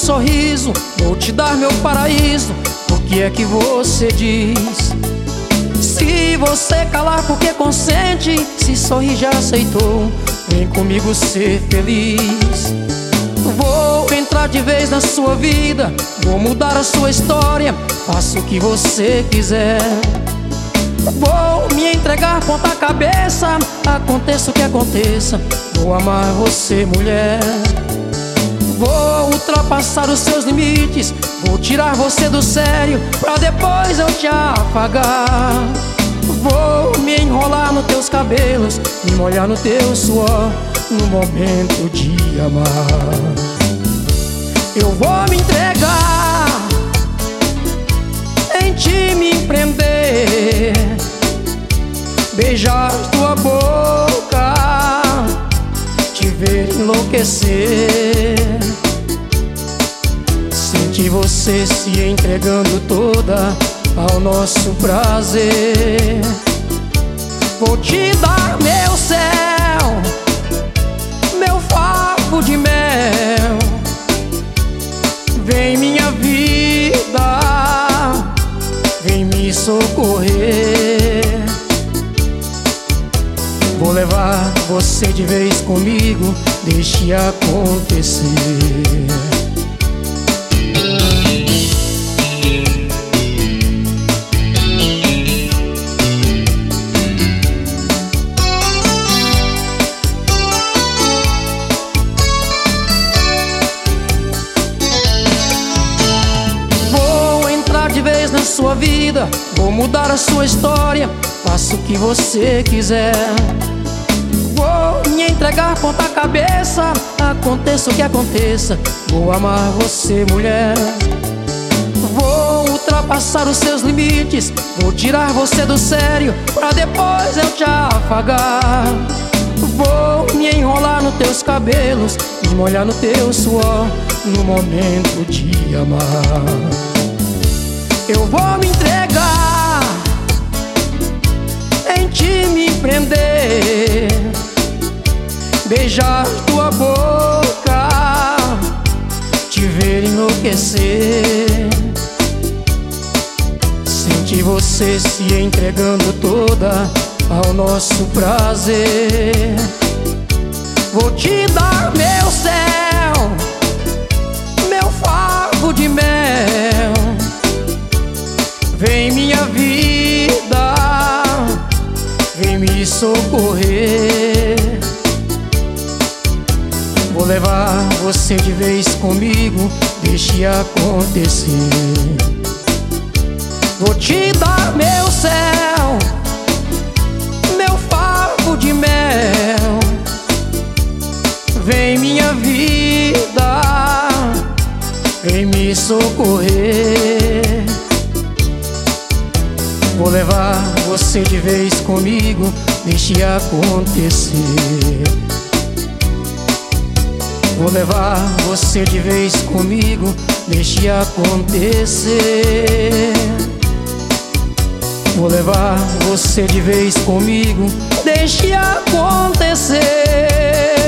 sorriso, vou te dar meu paraíso. O que é que você diz? Se você calar porque consente, se sorrir já aceitou, vem comigo ser feliz. Vou entrar de vez na sua vida, vou mudar a sua história, faça o que você quiser. Vou me entregar ponta cabeça, aconteça o que aconteça, vou amar você, mulher. Vou ultrapassar os seus limites, vou tirar você do sério, pra depois eu te afagar. Vou me enrolar nos teus cabelos, me molhar no teu suor, no momento de amar. Eu vou me entregar, em ti me prender, beijar tua boca, te ver enlouquecer, sentir você se entregando toda ao nosso prazer. Vou te dar meu céu, meu favo de mel, vem minha vida, vem me socorrer. Vou levar você de vez comigo, deixe acontecer. Na sua vida, vou mudar a sua história, faça o que você quiser. Vou me entregar ponta cabeça, aconteça o que aconteça, vou amar você, mulher. Vou ultrapassar os seus limites, vou tirar você do sério, pra depois eu te afagar. Vou me enrolar nos teus cabelos, me molhar no teu suor, no momento de amar. Eu vou me entregar, em ti me prender, beijar tua boca, te ver enlouquecer, sentir você se entregando toda ao nosso prazer. Vou te dar meu céu, meu favo de mel, vem minha vida, vem me socorrer. Vou levar você de vez comigo, deixe acontecer. Vou te dar meu céu, meu favo de mel, vem minha vida, vem me socorrer. Vou levar você de vez comigo, deixe acontecer. Vou levar você de vez comigo, deixe acontecer. Vou levar você de vez comigo, deixe acontecer.